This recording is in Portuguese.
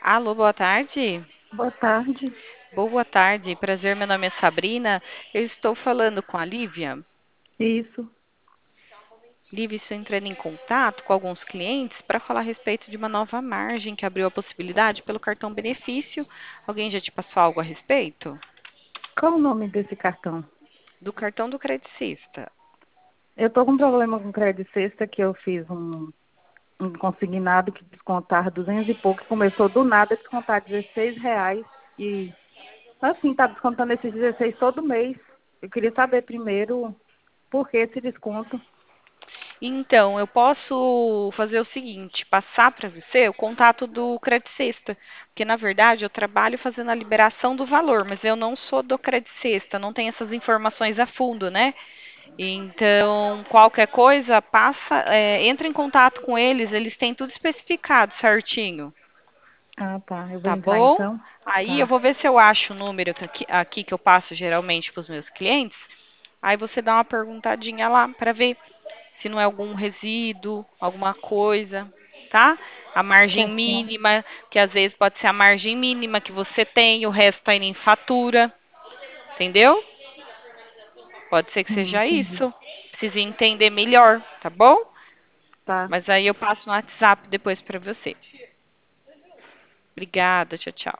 Alô, boa tarde. Boa tarde. Boa tarde, prazer, meu nome é Sabrina. Eu estou falando com a Lívia. Isso. Lívia, estou entrando em contato com alguns clientes para falar a respeito de uma nova margem que abriu a possibilidade pelo cartão benefício. Alguém já te passou algo a respeito? Qual o nome desse cartão? Do cartão do Credicista. Eu tô com um problema com crédito sexta que eu fiz um consignado que descontar 200 e pouco. Começou do nada a descontar R$ 16 e assim, tá descontando esses 16 todo mês. Eu queria saber primeiro por que esse desconto. Então, eu posso fazer o seguinte, passar para você o contato do Credicesta, porque na verdade eu trabalho fazendo a liberação do valor, mas eu não sou do Credicesta, não tenho essas informações a fundo, né? Então, qualquer coisa, entra em contato com eles, eles têm tudo especificado certinho, Ah, tá. Eu vou tá entrar bom? então. Aí eu Tá. vou ver se eu acho o número aqui que eu passo geralmente para os meus clientes. Aí você dá uma perguntadinha lá para ver se não é algum resíduo, alguma coisa, tá? A margem Certinho. mínima, que às vezes pode ser a margem mínima que você tem, o resto tá indo em fatura, entendeu? Pode ser que seja Entendi. isso. Precisa entender melhor, tá bom? Tá. Mas aí eu passo no WhatsApp depois para você. Obrigada, tchau, tchau.